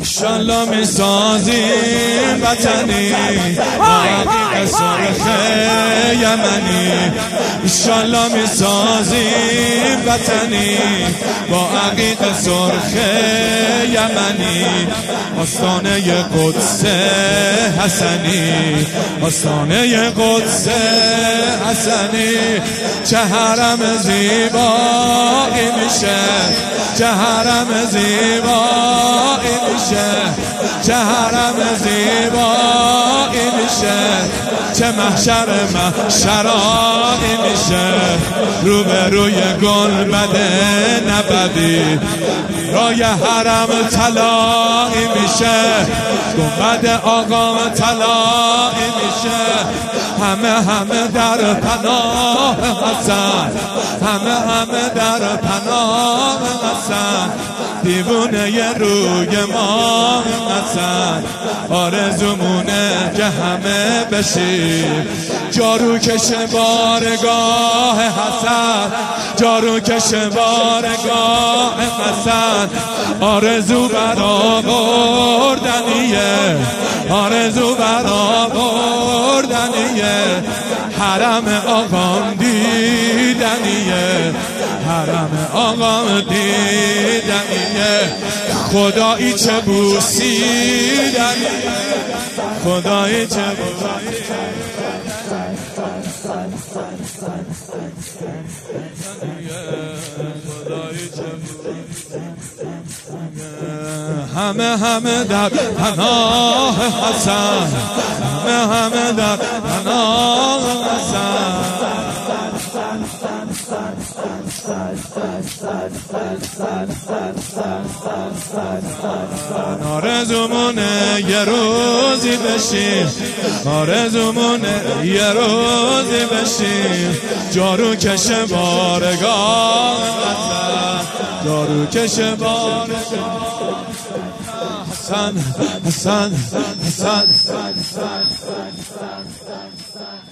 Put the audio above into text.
انشالله میسازیم وطنی با عقیق سرخ یمنی. انشالله میسازیم وطنی با عقیق سرخ یمنی. آستانه قدس حسنی، آستانه قدس حسنی. چه حرم زیبایی میشه، چه حرم زیبایی میشه، چه حرم زیبایی میشه، چه محشر محشرایی میشه. روبروی گنبد نبوی رای حرم طلایی میشه، گنبد آقام طلایی میشه. همه در پناه حسن، همه در پناه حسن. دیوونه روی ما حسن، آرزومونه که همه بشیم جارو کش بارگاه حسن، جارو کش بارگاه حسن. آرزو برآوردنیه، آرزو برآوردنیه. حرم آقام دیدنیه، حرم آقام دیدنیه. خدایی چه بوسیدنیه، خدایی چه بوسیدنیه. همه در پناه حسن، همه در پناه حسن. آرزومونه یه روزی بشیم، آرزومونه یه روزی بشیم جارو کش بارگاه حسن، جارو کش بارگاه حسن، حسن، حسن.